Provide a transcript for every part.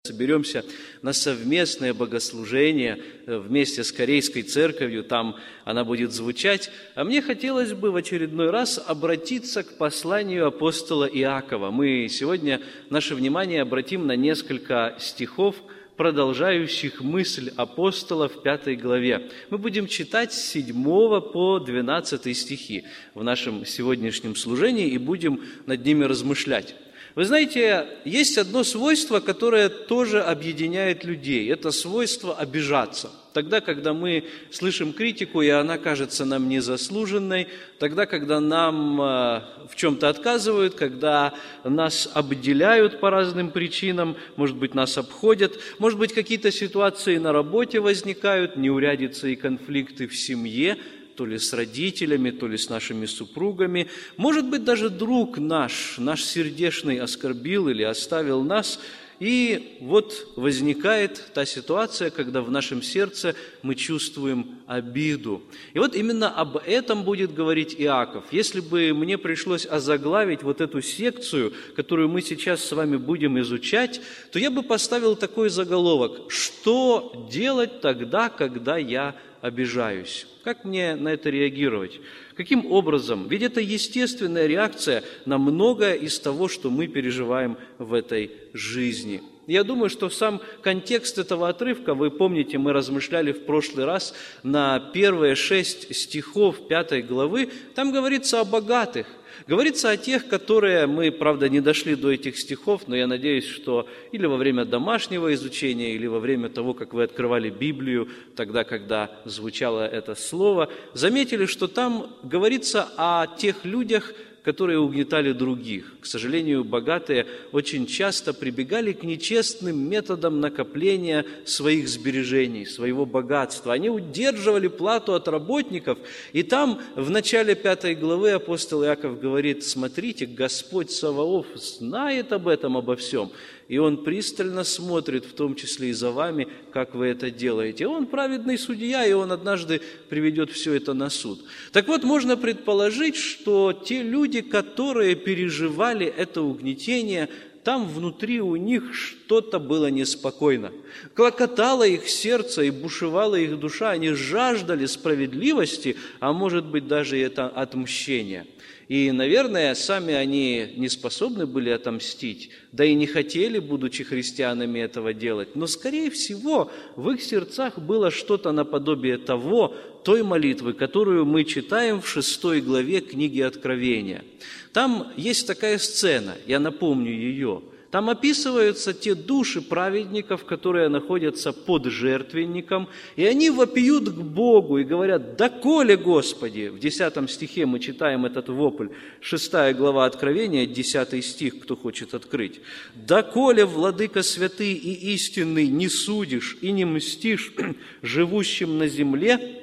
соберемся на совместное богослужение вместе с Корейской церковью, там она будет звучать. А мне хотелось бы в очередной раз обратиться к посланию апостола Иакова. Мы сегодня наше внимание обратим на несколько стихов, продолжающих мысль апостола в 5 главе. Мы будем читать с 7 по 12 стихи в нашем сегодняшнем служении и будем над ними размышлять. Вы знаете, есть одно свойство, которое тоже объединяет людей. Это свойство обижаться. Тогда, когда мы слышим критику, и она кажется нам незаслуженной, тогда, когда нам в чем-то отказывают, когда нас обделяют по разным причинам, может быть, нас обходят, может быть, какие-то ситуации на работе возникают, неурядицы и конфликты в семье, то ли с родителями, то ли с нашими супругами. Может быть, даже друг наш сердечный оскорбил или оставил нас. И вот возникает та ситуация, когда в нашем сердце мы чувствуем обиду. И вот именно об этом будет говорить Иаков. Если бы мне пришлось озаглавить вот эту секцию, которую мы сейчас с вами будем изучать, то я бы поставил такой заголовок: «Что делать тогда, когда я обижаюсь?» Как мне на это реагировать? Каким образом? Ведь это естественная реакция на многое из того, что мы переживаем в этой жизни. Я думаю, что сам контекст этого отрывка, вы помните, мы размышляли в прошлый раз на первые 6 стихов 5 главы, там говорится о богатых. Говорится о тех, которые, мы, правда, не дошли до этих стихов, но я надеюсь, что или во время домашнего изучения, или во время того, как вы открывали Библию, тогда, когда звучало это слово, заметили, что там говорится о тех людях, которые угнетали других. К сожалению, богатые очень часто прибегали к нечестным методам накопления своих сбережений, своего богатства. Они удерживали плату от работников, и там в начале 5 главы апостол Иаков говорит: смотрите, Господь Саваоф знает об этом, обо всем, и Он пристально смотрит, в том числе и за вами, как вы это делаете. Он праведный судья, и Он однажды приведет все это на суд. Так вот, можно предположить, что те люди, которые переживали это угнетение, там внутри у них что-то было неспокойно. Клокотало их сердце и бушевала их душа. Они жаждали справедливости, а может быть даже и это отмщения. И, наверное, сами они не способны были отомстить, да и не хотели, будучи христианами, этого делать. Но, скорее всего, в их сердцах было что-то наподобие той молитвы, которую мы читаем в 6 главе книги Откровения. Там есть такая сцена, я напомню ее. Там описываются те души праведников, которые находятся под жертвенником, и они вопиют к Богу и говорят: «Доколе, Господи!» В 10 стихе мы читаем этот вопль, 6 глава Откровения, 10 стих, кто хочет открыть. «Доколе, Владыка святый и истинный, не судишь и не мстишь живущим на земле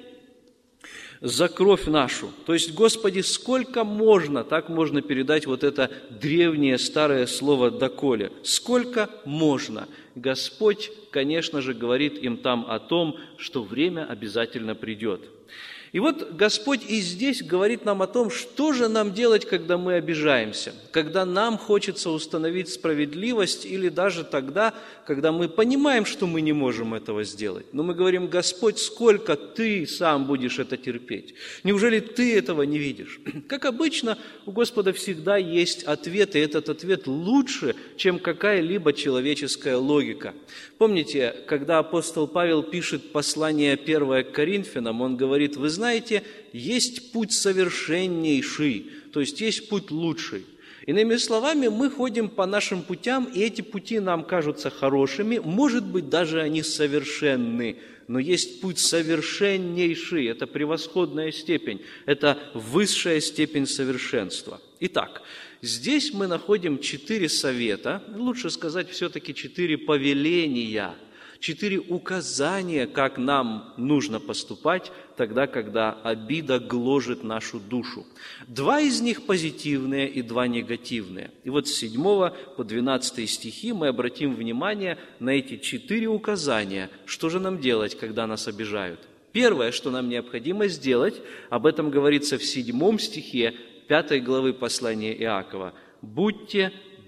за кровь нашу». То есть, Господи, сколько можно, так можно передать вот это древнее старое слово «доколе». Сколько можно. Господь, конечно же, говорит им там о том, что время обязательно придет. И вот Господь и здесь говорит нам о том, что же нам делать, когда мы обижаемся, когда нам хочется установить справедливость, или даже тогда, когда мы понимаем, что мы не можем этого сделать. Но мы говорим: Господь, сколько Ты сам будешь это терпеть? Неужели Ты этого не видишь? Как обычно, у Господа всегда есть ответ, и этот ответ лучше, чем какая-либо человеческая логика. Помните, когда апостол Павел пишет послание 1 к Коринфянам, он говорит: вы знаете, есть путь совершеннейший, то есть есть путь лучший. Иными словами, мы ходим по нашим путям, и эти пути нам кажутся хорошими, может быть, даже они совершенны, но есть путь совершеннейший, это превосходная степень, это высшая степень совершенства. Итак, здесь мы находим 4 совета, лучше сказать все-таки 4 повеления, 4 указания, как нам нужно поступать тогда, когда обида гложет нашу душу. 2 из них позитивные и 2 негативные. И вот с 7 по 12 стихи мы обратим внимание на эти 4 указания, что же нам делать, когда нас обижают. Первое, что нам необходимо сделать, об этом говорится в 7 стихе 5 главы послания Иакова: «Будьте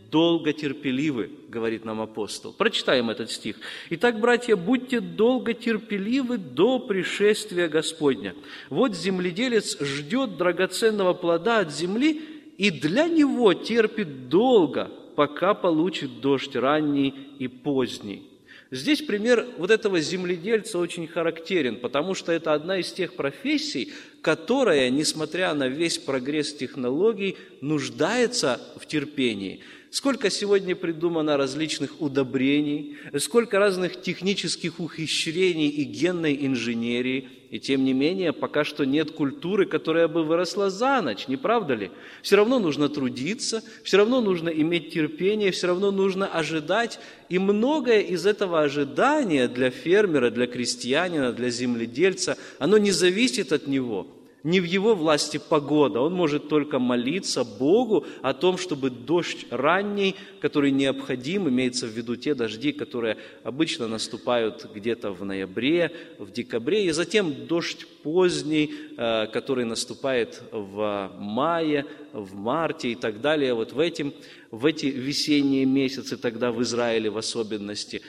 долго терпеливы, говорит нам апостол. Прочитаем этот стих. «Итак, братья, будьте долго терпеливы до пришествия Господня. Вот земледелец ждет драгоценного плода от земли, и для него терпит долго, пока получит дождь ранний и поздний». Здесь пример вот этого земледельца очень характерен, потому что это одна из тех профессий, которая, несмотря на весь прогресс технологий, нуждается в терпении. Сколько сегодня придумано различных удобрений, сколько разных технических ухищрений и генной инженерии, и тем не менее пока что нет культуры, которая бы выросла за ночь, не правда ли? Все равно нужно трудиться, все равно нужно иметь терпение, все равно нужно ожидать, и многое из этого ожидания для фермера, для крестьянина, для земледельца, оно не зависит от него. Не в его власти погода, он может только молиться Богу о том, чтобы дождь ранний, который необходим, имеется в виду те дожди, которые обычно наступают где-то в ноябре, в декабре, и затем дождь поздний, который наступает в мае, в марте и так далее, вот в эти весенние месяцы, тогда в Израиле в особенности.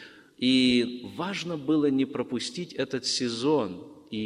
И важно было не пропустить этот сезон,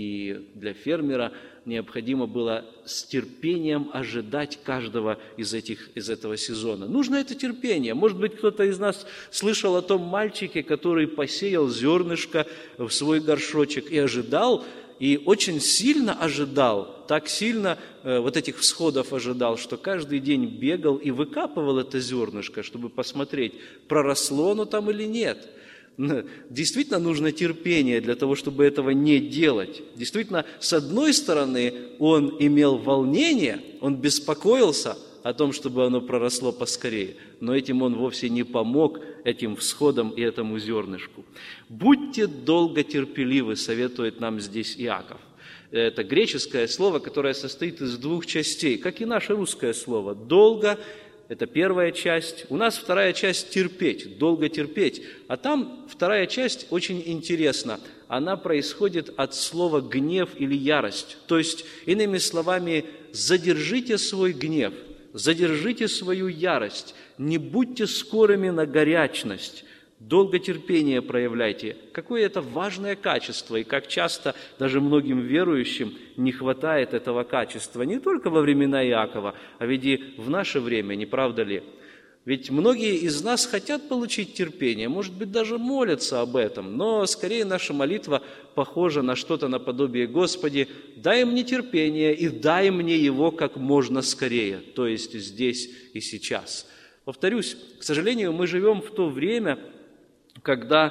и для фермера необходимо было с терпением ожидать каждого из этого сезона. Нужно это терпение. Может быть, кто-то из нас слышал о том мальчике, который посеял зернышко в свой горшочек и ожидал, и очень сильно ожидал, так сильно вот этих всходов ожидал, что каждый день бегал и выкапывал это зернышко, чтобы посмотреть, проросло оно там или нет. Действительно нужно терпение для того, чтобы этого не делать. Действительно, с одной стороны, он имел волнение, он беспокоился о том, чтобы оно проросло поскорее, но этим он вовсе не помог этим всходам и этому зернышку. «Будьте долго терпеливы», советует нам здесь Иаков. Это греческое слово, которое состоит из двух частей, как и наше русское слово. «Долго» — это первая часть. У нас вторая часть — терпеть, долго терпеть. А там вторая часть очень интересна. Она происходит от слова гнев или ярость. То есть, иными словами, задержите свой гнев, задержите свою ярость, не будьте скорыми на горячность. Долготерпение проявляйте. Какое это важное качество, и как часто даже многим верующим не хватает этого качества, не только во времена Иакова, а ведь и в наше время, не правда ли? Ведь многие из нас хотят получить терпение, может быть, даже молятся об этом, но скорее наша молитва похожа на что-то наподобие: «Господи, дай мне терпение и дай мне его как можно скорее», то есть здесь и сейчас. Повторюсь, к сожалению, мы живем в то время, когда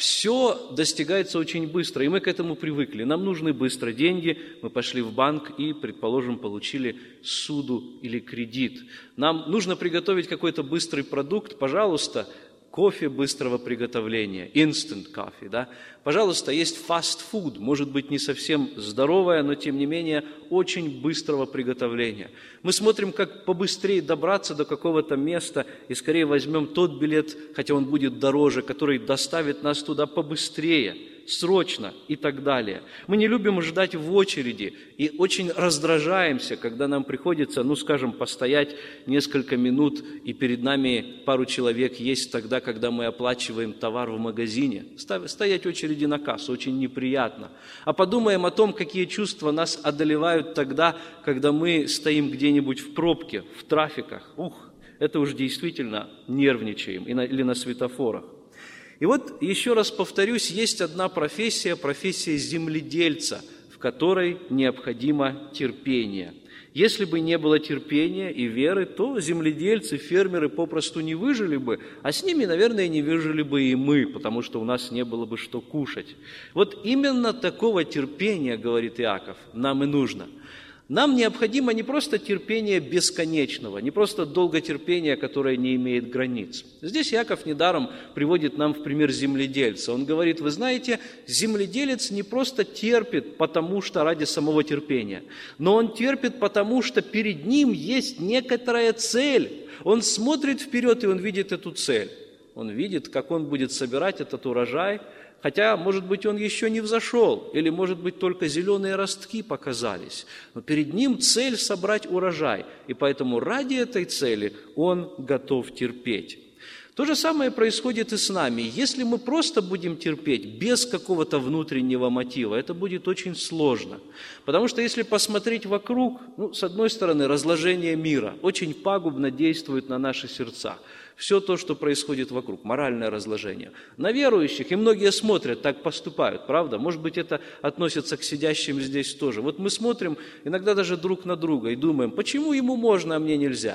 все достигается очень быстро, и мы к этому привыкли. Нам нужны быстро деньги, мы пошли в банк и, предположим, получили ссуду или кредит. Нам нужно приготовить какой-то быстрый продукт, пожалуйста, кофе быстрого приготовления, instant coffee, да? Пожалуйста, есть fast food, может быть, не совсем здоровое, но, тем не менее, очень быстрого приготовления. Мы смотрим, как побыстрее добраться до какого-то места и скорее возьмем тот билет, хотя он будет дороже, который доставит нас туда побыстрее, срочно и так далее. Мы не любим ждать в очереди и очень раздражаемся, когда нам приходится, скажем, постоять несколько минут, и перед нами пару человек есть тогда, когда мы оплачиваем товар в магазине. Стоять в очереди на кассу очень неприятно. А подумаем о том, какие чувства нас одолевают тогда, когда мы стоим где-нибудь в пробке, в трафиках. Это уж действительно нервничаем, или на светофорах. И вот, еще раз повторюсь, есть одна профессия земледельца, в которой необходимо терпение. Если бы не было терпения и веры, то земледельцы, фермеры попросту не выжили бы, а с ними, наверное, не выжили бы и мы, потому что у нас не было бы что кушать. Вот именно такого терпения, говорит Иаков, нам и нужно. Нам необходимо не просто терпение бесконечного, не просто долготерпение, которое не имеет границ. Здесь Иаков недаром приводит нам в пример земледельца. Он говорит: вы знаете, земледелец не просто терпит, потому что ради самого терпения, но он терпит, потому что перед ним есть некоторая цель. Он смотрит вперед, и он видит эту цель. Он видит, как он будет собирать этот урожай, хотя, может быть, он еще не взошел, или, может быть, только зеленые ростки показались. Но перед ним цель собрать урожай, и поэтому ради этой цели он готов терпеть. То же самое происходит и с нами. Если мы просто будем терпеть без какого-то внутреннего мотива, это будет очень сложно. Потому что если посмотреть вокруг, с одной стороны, разложение мира очень пагубно действует на наши сердца. Все то, что происходит вокруг, моральное разложение. На верующих, и многие смотрят, так поступают, правда? Может быть, это относится к сидящим здесь тоже. Вот мы смотрим иногда даже друг на друга и думаем, почему ему можно, а мне нельзя?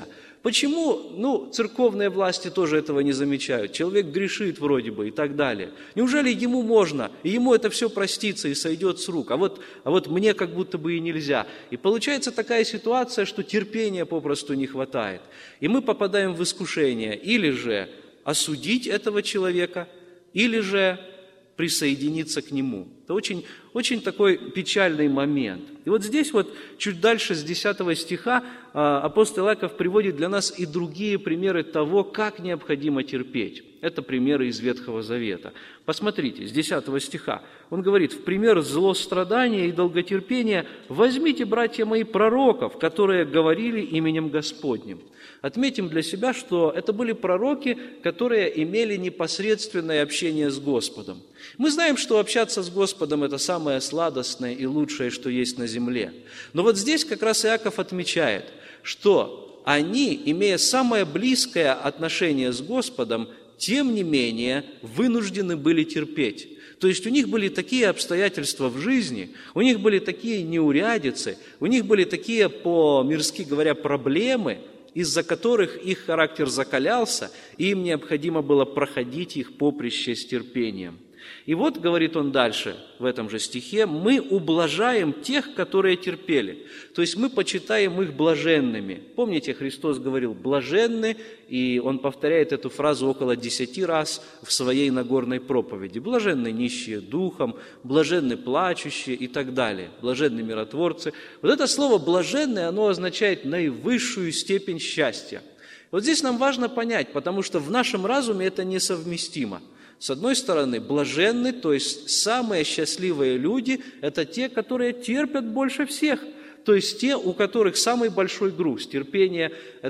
Почему, церковные власти тоже этого не замечают? Человек грешит вроде бы и так далее. Неужели ему можно, и ему это все простится и сойдет с рук, а вот мне как будто бы и нельзя? И получается такая ситуация, что терпения попросту не хватает. И мы попадаем в искушение или же осудить этого человека, или же присоединиться к нему. Это очень, очень такой печальный момент. И вот здесь чуть дальше с 10 стиха апостол Иаков приводит для нас и другие примеры того, как необходимо терпеть. Это примеры из Ветхого Завета. Посмотрите, с 10 стиха. Он говорит, в пример злострадания и долготерпения возьмите, братья мои, пророков, которые говорили именем Господним. Отметим для себя, что это были пророки, которые имели непосредственное общение с Господом. Мы знаем, что общаться с Господом – это самое сладостное и лучшее, что есть на земле. Но вот здесь как раз Иаков отмечает, что они, имея самое близкое отношение с Господом, тем не менее вынуждены были терпеть. То есть у них были такие обстоятельства в жизни, у них были такие неурядицы, у них были такие, по-мирски говоря, проблемы, из-за которых их характер закалялся, и им необходимо было проходить их поприще с терпением. И вот, говорит он дальше, в этом же стихе, мы ублажаем тех, которые терпели. То есть мы почитаем их блаженными. Помните, Христос говорил «блаженны», и он повторяет эту фразу около 10 раз в своей Нагорной проповеди. «Блаженны нищие духом», «блаженны плачущие» и так далее. «Блаженны миротворцы». Вот это слово «блаженны», оно означает наивысшую степень счастья. Вот здесь нам важно понять, потому что в нашем разуме это несовместимо. С одной стороны, блаженны, то есть самые счастливые люди, это те, которые терпят больше всех. То есть те, у которых самый большой груз. Терпение –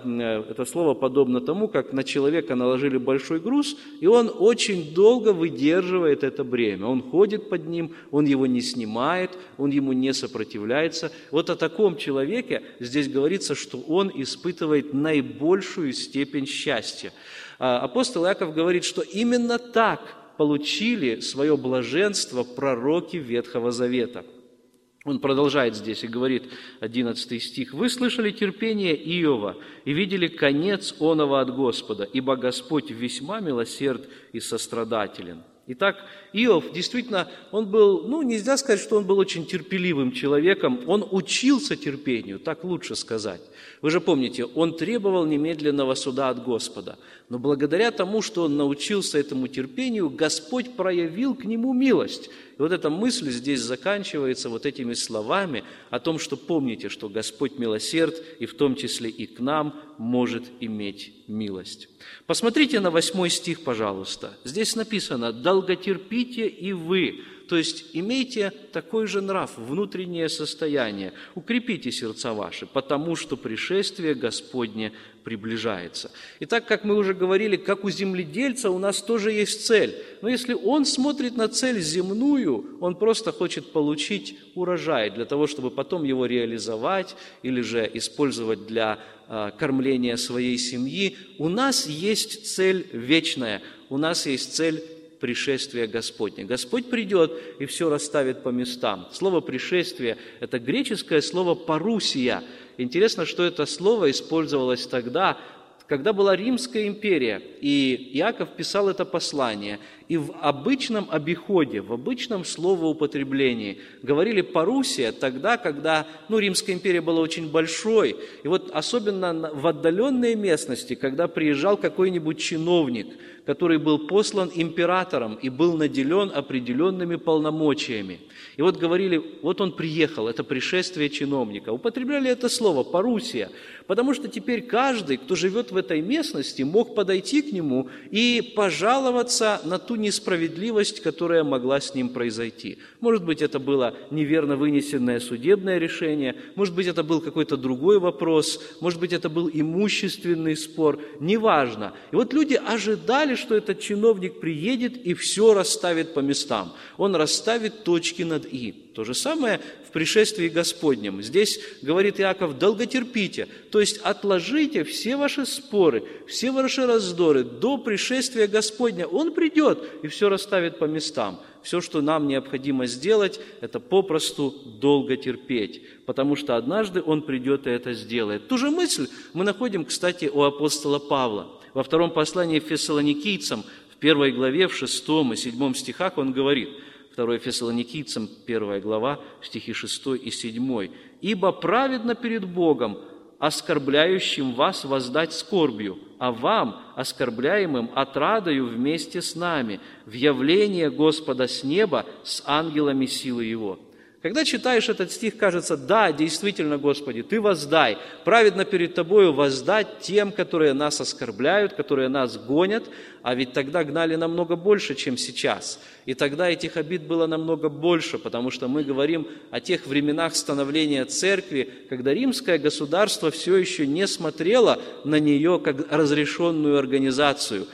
это слово подобно тому, как на человека наложили большой груз, и он очень долго выдерживает это бремя. Он ходит под ним, он его не снимает, он ему не сопротивляется. Вот о таком человеке здесь говорится, что он испытывает наибольшую степень счастья. Апостол Иаков говорит, что именно так получили свое блаженство пророки Ветхого Завета. Он продолжает здесь и говорит, 11 стих, «Вы слышали терпение Иова и видели конец оного от Господа, ибо Господь весьма милосерд и сострадателен». Итак, Иов действительно, он был, нельзя сказать, что он был очень терпеливым человеком, он учился терпению, так лучше сказать. Вы же помните, он требовал немедленного суда от Господа, но благодаря тому, что он научился этому терпению, Господь проявил к нему милость. И вот эта мысль здесь заканчивается вот этими словами о том, что помните, что Господь милосерд, и в том числе и к нам может иметь милость. Посмотрите на 8 стих, пожалуйста. Здесь написано «долготерпите и вы». То есть имейте такой же нрав, внутреннее состояние, укрепите сердца ваши, потому что пришествие Господне приближается. И так, как мы уже говорили, как у земледельца у нас тоже есть цель. Но если он смотрит на цель земную, он просто хочет получить урожай для того, чтобы потом его реализовать или же использовать для кормления своей семьи. У нас есть цель вечная, у нас есть цель пришествия Господня. Господь придет и все расставит по местам. Слово «пришествие» – это греческое слово «парусия». Интересно, что это слово использовалось тогда, когда была Римская империя, и Иаков писал это послание, и в обычном обиходе, в обычном словоупотреблении говорили «парусия» тогда, когда Римская империя была очень большой, и вот особенно в отдаленные местности, когда приезжал какой-нибудь чиновник, который был послан императором и был наделен определенными полномочиями. И вот говорили, вот он приехал, это пришествие чиновника. Употребляли это слово «парусия», потому что теперь каждый, кто живет в этой местности мог подойти к нему и пожаловаться на ту несправедливость, которая могла с ним произойти. Может быть, это было неверно вынесенное судебное решение, может быть, это был какой-то другой вопрос, может быть, это был имущественный спор, неважно. И вот люди ожидали, что этот чиновник приедет и все расставит по местам. Он расставит точки над «и». То же самое в пришествии Господнем. Здесь, говорит Иаков, долготерпите, то есть отложите все ваши споры, все ваши раздоры до пришествия Господня. Он придет и все расставит по местам. Все, что нам необходимо сделать, это попросту долго терпеть, потому что однажды Он придет и это сделает. Ту же мысль мы находим, кстати, у апостола Павла. Во втором послании к Фессалоникийцам, в 1 главе, в 6 и 7 стихах он говорит, 2 Фессалоникийцам, 1 глава, стихи 6 и 7. «Ибо праведно перед Богом, оскорбляющим вас воздать скорбью, а вам, оскорбляемым, отрадою вместе с нами, в явление Господа с неба с ангелами силы Его». Когда читаешь этот стих, кажется, да, действительно, Господи, Ты воздай, праведно перед Тобою воздать тем, которые нас оскорбляют, которые нас гонят, а ведь тогда гнали намного больше, чем сейчас. И тогда этих обид было намного больше, потому что мы говорим о тех временах становления церкви, когда римское государство все еще не смотрело на нее как разрешенную организацию,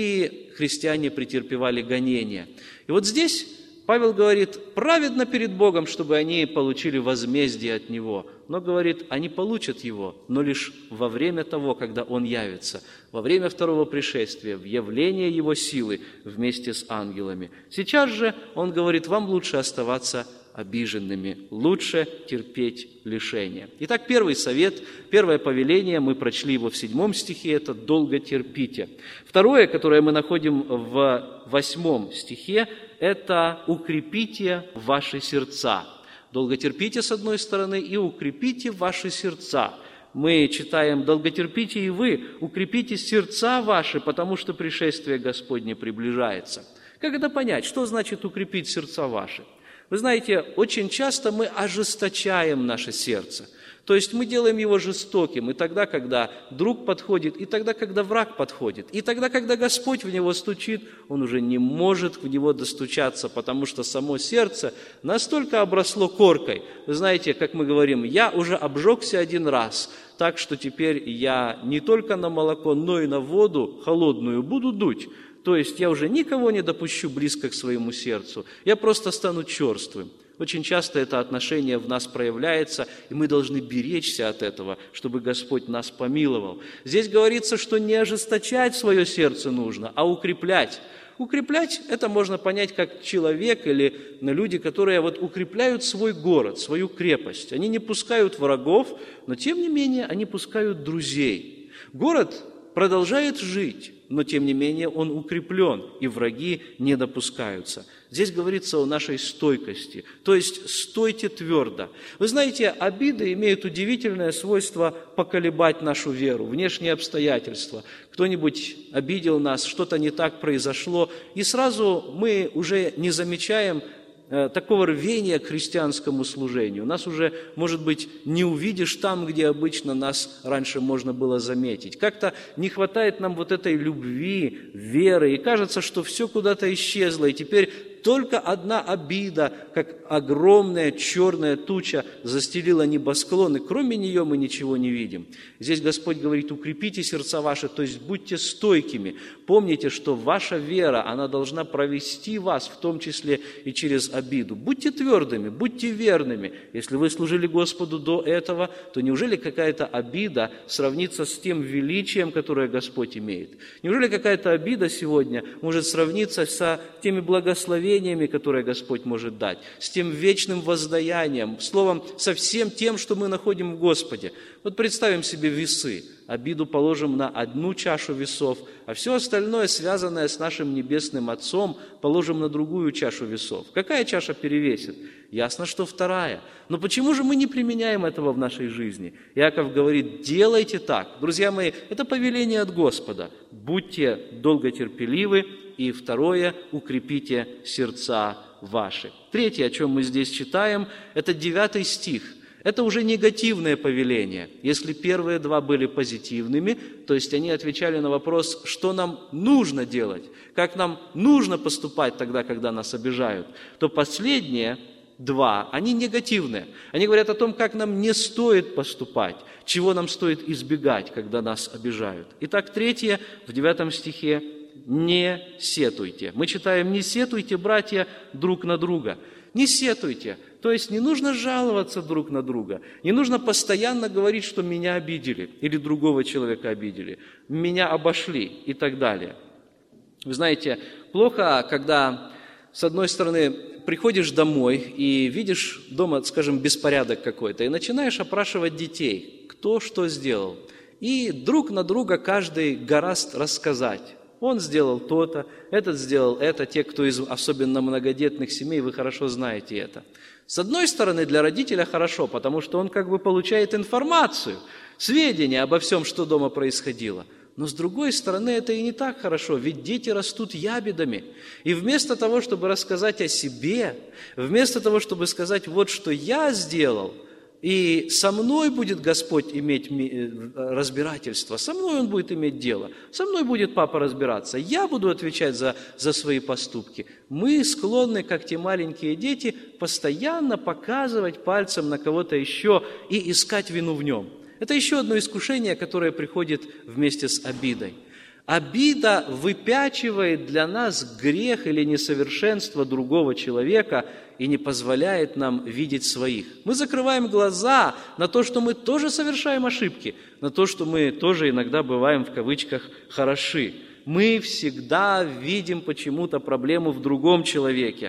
и христиане претерпевали гонения. И вот здесь Павел говорит, праведно перед Богом, чтобы они получили возмездие от Него. Но, говорит, они получат его, но лишь во время того, когда Он явится, во время второго пришествия, в явление Его силы вместе с ангелами. Сейчас же Он говорит, вам лучше оставаться обиженными, лучше терпеть лишения. Итак, первый совет, первое повеление, мы прочли его в 7 стихе, это «долго терпите». Второе, которое мы находим в 8 стихе, это «укрепите ваши сердца». Долго терпите с одной стороны и укрепите ваши сердца. Мы читаем «долготерпите и вы, укрепите сердца ваши, потому что пришествие Господне приближается». Как это понять? Что значит «укрепить сердца ваши»? Вы знаете, очень часто мы ожесточаем наше сердце. То есть мы делаем его жестоким и тогда, когда друг подходит, и тогда, когда враг подходит, и тогда, когда Господь в него стучит, он уже не может в него достучаться, потому что само сердце настолько обросло коркой. Вы знаете, как мы говорим, я уже обжегся один раз, так что теперь я не только на молоко, но и на воду холодную буду дуть. То есть я уже никого не допущу близко к своему сердцу, я просто стану черствым. Очень часто это отношение в нас проявляется, и мы должны беречься от этого, чтобы Господь нас помиловал. Здесь говорится, что не ожесточать свое сердце нужно, а укреплять. Укреплять – это можно понять как человек или люди, которые укрепляют свой город, свою крепость. Они не пускают врагов, но тем не менее они пускают друзей. Город продолжает жить, но тем не менее он укреплен, и враги не допускаются. Здесь говорится о нашей стойкости, то есть стойте твердо. Вы знаете, обиды имеют удивительное свойство поколебать нашу веру, внешние обстоятельства. Кто-нибудь обидел нас, что-то не так произошло, и сразу мы уже не замечаем такого рвения к христианскому служению. Нас уже, может быть, не увидишь там, где обычно нас раньше можно было заметить. Как-то не хватает нам этой любви, веры, и кажется, что все куда-то исчезло, и теперь только одна обида, как огромная черная туча, застелила небосклон, и кроме нее мы ничего не видим. Здесь Господь говорит, укрепите сердца ваши, то есть будьте стойкими. Помните, что ваша вера, она должна провести вас, в том числе и через обиду. Будьте твердыми, будьте верными. Если вы служили Господу до этого, то неужели какая-то обида сравнится с тем величием, которое Господь имеет? Неужели какая-то обида сегодня может сравниться с теми благословениями, которые Господь может дать, с тем вечным воздаянием, словом, со всем тем, что мы находим в Господе? Представим себе весы. Обиду положим на одну чашу весов, а все остальное, связанное с нашим Небесным Отцом, положим на другую чашу весов. Какая чаша перевесит? Ясно, что вторая. Но почему же мы не применяем этого в нашей жизни? Иаков говорит, делайте так. Друзья мои, это повеление от Господа. Будьте долготерпеливы. И второе, укрепите сердца ваши. Третье, о чем мы здесь читаем, это 9 стих. Это уже негативное повеление. Если первые два были позитивными, то есть они отвечали на вопрос, что нам нужно делать, как нам нужно поступать тогда, когда нас обижают, то последние два, они негативные. Они говорят о том, как нам не стоит поступать, чего нам стоит избегать, когда нас обижают. Итак, третье, в 9 стихе, не сетуйте. Мы читаем, не сетуйте, братья, друг на друга. Не сетуйте. То есть не нужно жаловаться друг на друга, не нужно постоянно говорить, что меня обидели или другого человека обидели, меня обошли и так далее. Вы знаете, плохо, когда, с одной стороны, приходишь домой и видишь дома, скажем, беспорядок какой-то, и начинаешь опрашивать детей, кто что сделал. И друг на друга каждый гораст рассказать. Он сделал то-то, этот сделал это. Те, кто из особенно многодетных семей, вы хорошо знаете это. С одной стороны, для родителя хорошо, потому что он как бы получает информацию, сведения обо всем, что дома происходило. Но с другой стороны, это и не так хорошо, ведь дети растут ябедами. И вместо того, чтобы рассказать о себе, вместо того, чтобы сказать, вот что я сделал, и со мной будет Господь иметь разбирательство, со мной Он будет иметь дело, со мной будет папа разбираться, я буду отвечать за свои поступки. Мы склонны, как те маленькие дети, постоянно показывать пальцем на кого-то еще и искать вину в нем. Это еще одно искушение, которое приходит вместе с обидой. Обида выпячивает для нас грех или несовершенство другого человека и не позволяет нам видеть своих. Мы закрываем глаза на то, что мы тоже совершаем ошибки, на то, что мы тоже иногда бываем в кавычках «хороши». Мы всегда видим почему-то проблему в другом человеке.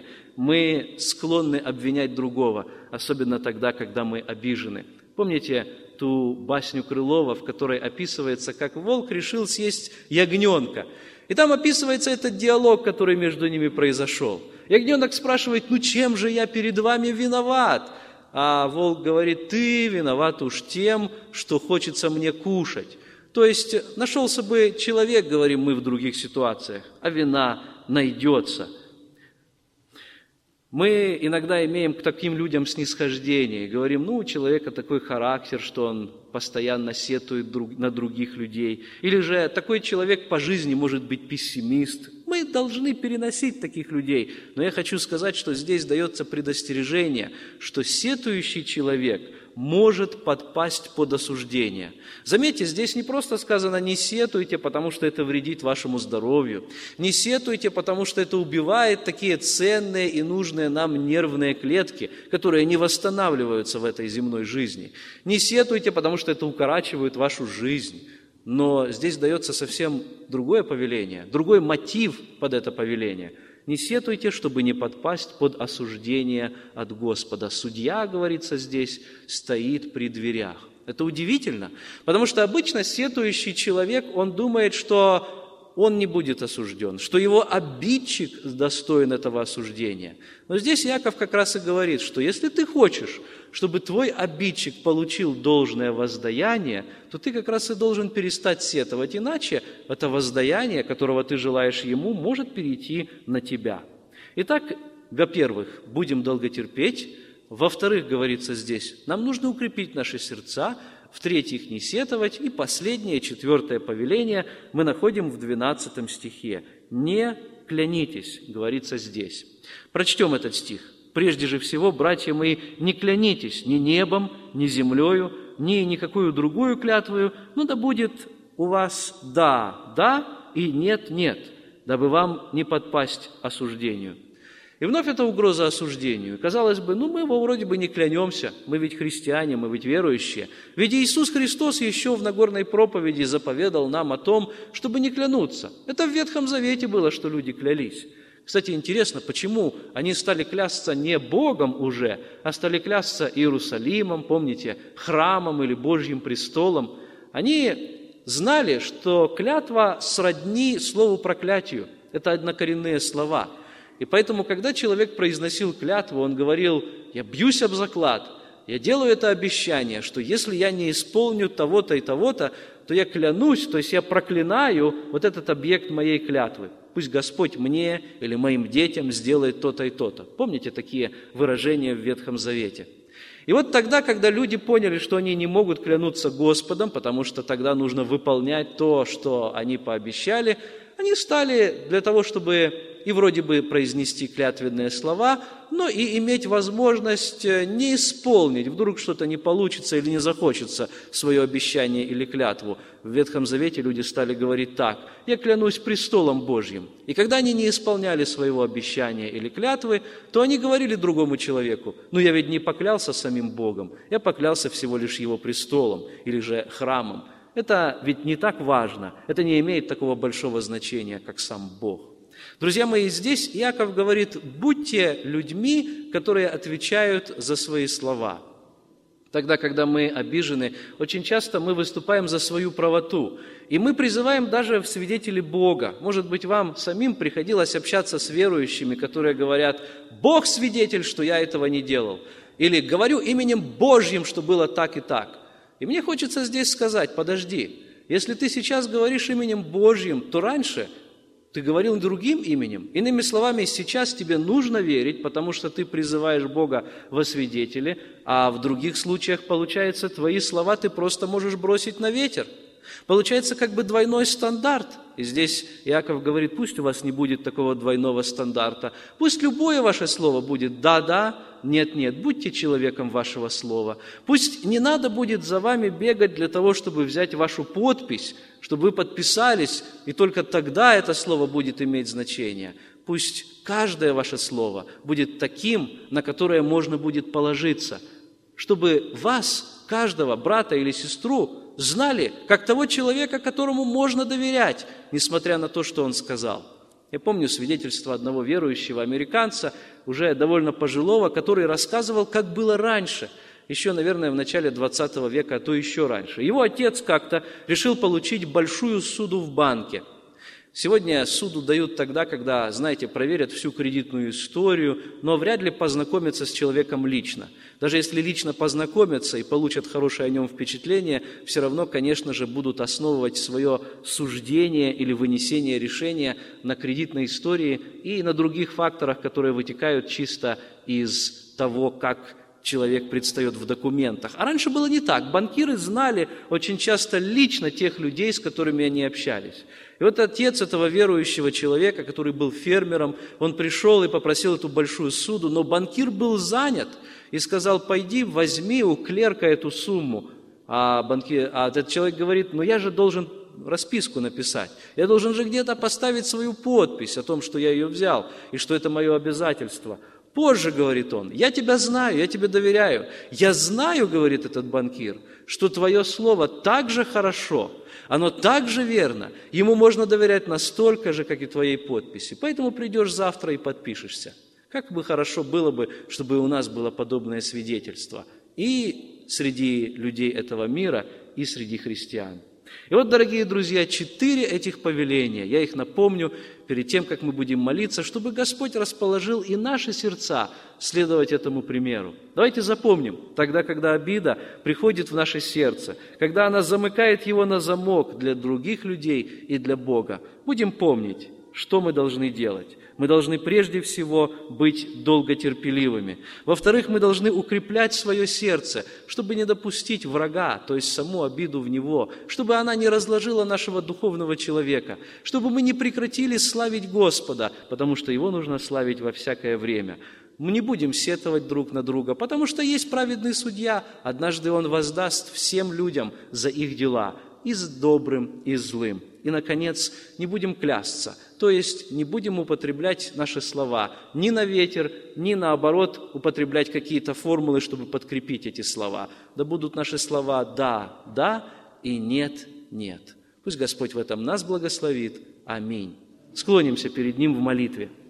Мы склонны обвинять другого, особенно тогда, когда мы обижены. Помните ту басню Крылова, в которой описывается, как волк решил съесть ягненка. И там описывается этот диалог, который между ними произошел. Ягненок спрашивает, ну чем же я перед вами виноват? А волк говорит, ты виноват уж тем, что хочется мне кушать. То есть нашелся бы человек, говорим мы в других ситуациях, а вина найдется. Мы иногда имеем к таким людям снисхождение, говорим, ну, у человека такой характер, что он постоянно сетует на других людей, или же такой человек по жизни может быть пессимист. Мы должны переносить таких людей, но я хочу сказать, что здесь дается предостережение, что сетующий человек может подпасть под осуждение. Заметьте, здесь не просто сказано «не сетуйте, потому что это вредит вашему здоровью», «не сетуйте, потому что это убивает такие ценные и нужные нам нервные клетки, которые не восстанавливаются в этой земной жизни», «не сетуйте, потому что это укорачивает вашу жизнь». Но здесь дается совсем другое повеление, другой мотив под это повеление – не сетуйте, чтобы не подпасть под осуждение от Господа. Судья, говорится здесь, стоит при дверях. Это удивительно, потому что обычно сетующий человек, он думает, что он не будет осужден, что его обидчик достоин этого осуждения. Но здесь Иаков как раз и говорит, что если ты хочешь, чтобы твой обидчик получил должное воздаяние, то ты как раз и должен перестать сетовать, иначе это воздаяние, которого ты желаешь ему, может перейти на тебя. Итак, во-первых, будем долго терпеть, во-вторых, говорится здесь, нам нужно укрепить наши сердца, в-третьих, не сетовать, и последнее, 4 повеление мы находим в 12 стихе. «Не клянитесь», говорится здесь. Прочтем этот стих. «Прежде же всего, братья мои, не клянитесь ни небом, ни землею, ни никакую другую клятвою, но да будет у вас «да, да» и «нет, нет», дабы вам не подпасть осуждению». И вновь это угроза осуждению. Казалось бы, мы его вроде бы не клянемся, мы ведь христиане, мы ведь верующие. Ведь Иисус Христос еще в Нагорной проповеди заповедал нам о том, чтобы не клянуться. Это в Ветхом Завете было, что люди клялись. Кстати, интересно, почему они стали клясться не Богом уже, а стали клясться Иерусалимом, помните, храмом или Божьим престолом. Они знали, что клятва сродни слову проклятию. Это однокоренные слова. И поэтому, когда человек произносил клятву, он говорил, я бьюсь об заклад, я делаю это обещание, что если я не исполню того-то и того-то, то я клянусь, то есть я проклинаю вот этот объект моей клятвы. Пусть Господь мне или моим детям сделает то-то и то-то. Помните такие выражения в Ветхом Завете? И вот тогда, когда люди поняли, что они не могут клянуться Господом, потому что тогда нужно выполнять то, что они пообещали, они стали для того, чтобы и вроде бы произнести клятвенные слова, но и иметь возможность не исполнить, вдруг что-то не получится или не захочется свое обещание или клятву. В Ветхом Завете люди стали говорить так: «Я клянусь престолом Божьим». И когда они не исполняли своего обещания или клятвы, то они говорили другому человеку: «Ну я ведь не поклялся самим Богом, я поклялся всего лишь Его престолом или же храмом». Это ведь не так важно, это не имеет такого большого значения, как сам Бог. Друзья мои, здесь Иаков говорит: будьте людьми, которые отвечают за свои слова. Тогда, когда мы обижены, очень часто мы выступаем за свою правоту. И мы призываем даже в свидетели Бога. Может быть, вам самим приходилось общаться с верующими, которые говорят: «Бог свидетель, что я этого не делал». Или «говорю именем Божьим, что было так и так». И мне хочется здесь сказать: подожди, если ты сейчас говоришь именем Божьим, то раньше ты говорил другим именем. Иными словами, сейчас тебе нужно верить, потому что ты призываешь Бога во свидетели, а в других случаях, получается, твои слова ты просто можешь бросить на ветер. Получается как бы двойной стандарт. И здесь Иаков говорит: пусть у вас не будет такого двойного стандарта. Пусть любое ваше слово будет «да-да», «нет-нет». Будьте человеком вашего слова. Пусть не надо будет за вами бегать для того, чтобы взять вашу подпись, чтобы вы подписались, и только тогда это слово будет иметь значение. Пусть каждое ваше слово будет таким, на которое можно будет положиться, чтобы вас, каждого брата или сестру, знали как того человека, которому можно доверять, несмотря на то, что он сказал. Я помню свидетельство одного верующего американца, уже довольно пожилого, который рассказывал, как было раньше, еще, наверное, в начале 20 века, а то еще раньше. Его отец как-то решил получить большую ссуду в банке. Сегодня ссуду дают тогда, когда, знаете, проверят всю кредитную историю, но вряд ли познакомятся с человеком лично. Даже если лично познакомятся и получат хорошее о нем впечатление, все равно, конечно же, будут основывать свое суждение или вынесение решения на кредитной истории и на других факторах, которые вытекают чисто из того, как человек предстает в документах. А раньше было не так. Банкиры знали очень часто лично тех людей, с которыми они общались. И вот отец этого верующего человека, который был фермером, он пришел и попросил эту большую ссуду, но банкир был занят и сказал: пойди, возьми у клерка эту сумму. А этот человек говорит: но я же должен расписку написать, я должен же где-то поставить свою подпись о том, что я ее взял и что это мое обязательство. Позже, говорит он, я тебя знаю, я тебе доверяю. Я знаю, говорит этот банкир, что твое слово так же хорошо, оно так же верно, ему можно доверять настолько же, как и твоей подписи. Поэтому придешь завтра и подпишешься. Как бы хорошо было бы, чтобы у нас было подобное свидетельство и среди людей этого мира, и среди христиан. И вот, дорогие друзья, 4 этих повеления, я их напомню перед тем, как мы будем молиться, чтобы Господь расположил и наши сердца следовать этому примеру. Давайте запомним, тогда, когда обида приходит в наше сердце, когда она замыкает его на замок для других людей и для Бога, будем помнить, что мы должны делать. Мы должны прежде всего быть долготерпеливыми. Во-вторых, мы должны укреплять свое сердце, чтобы не допустить врага, то есть саму обиду в него, чтобы она не разложила нашего духовного человека, чтобы мы не прекратили славить Господа, потому что Его нужно славить во всякое время. Мы не будем сетовать друг на друга, потому что есть праведный судья. Однажды Он воздаст всем людям за их дела, и с добрым, и с злым. И, наконец, не будем клясться, то есть не будем употреблять наши слова ни на ветер, ни наоборот употреблять какие-то формулы, чтобы подкрепить эти слова. Да будут наши слова «да», «да» и «нет», «нет». Пусть Господь в этом нас благословит. Аминь. Склонимся перед Ним в молитве.